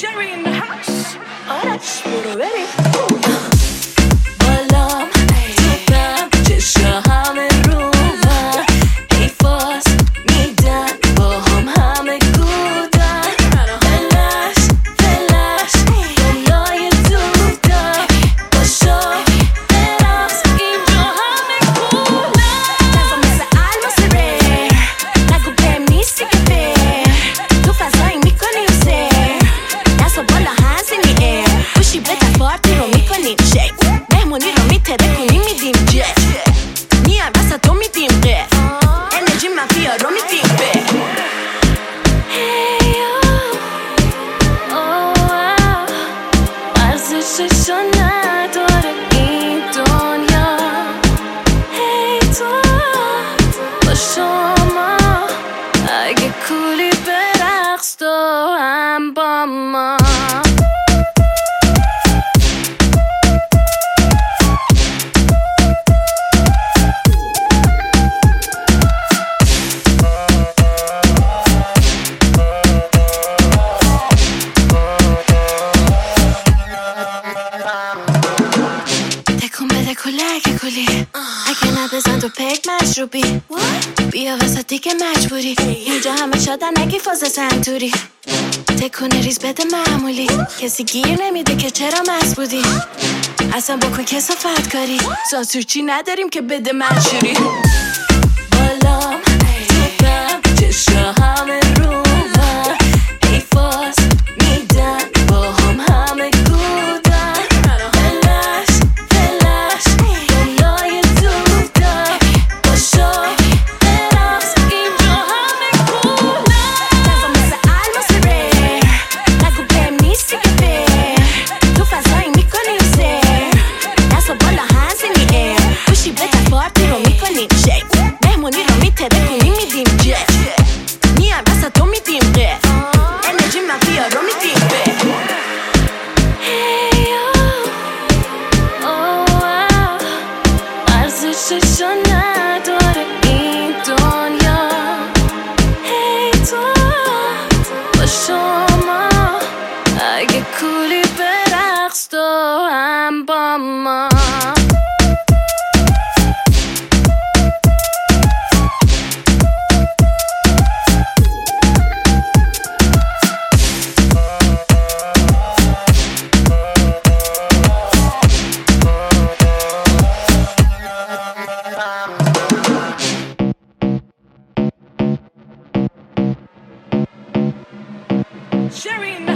Sherry in the house. آرش برو بریم. بالام توپم چشا همه رو من ای فاس میدن با همه کودن فلش دنیای دودن باشا براز اینجا همه کودن نزا مثل الماس ریر نگو بهم نیستی که فیر تو فضایی میکنی و سیر دستا بالا هنز این ایر گوشی بده پارتی رو میکنیم شیک مهمونی رو میترکونی میدیم جت میان واسه تو میدیم قف انرژی منفیا رو میدیم به ارزششو نداره این دنیا هی تو با شما اگه کولی به رقص تو هم با ما تکون بده کلک کلی اگه نبزن تو پک مشروبی بیا واسه دیگه مجبوری اینجا همه شدن نگی فاز سنتوری تکونه ریز بده معمولی کسی گیر نمیده که چرا مست بودی اصلا بکن کسافت کاری سانسورچی نداریم که بده منشوری بالام توپم چشا همه رو من ای فاس میدن با همه کودن فلش دنیای دودن باشا براز اینجا همه کودن نزا مثل الماس ریر نگو بهم نیستی که فیر تو فضایی میکنی و سیر دستا بالا هنز این ایر گوشی بده پارتی رو میکنیم شیک مهمونی رو میترکونی میدیم جت میان واسه تو میدیم قف انرژی منفیا رو میدیم به ارزششو نداره این دنیا هی تو با شما اگه کولی به رقص تو هم با ما Sherry in the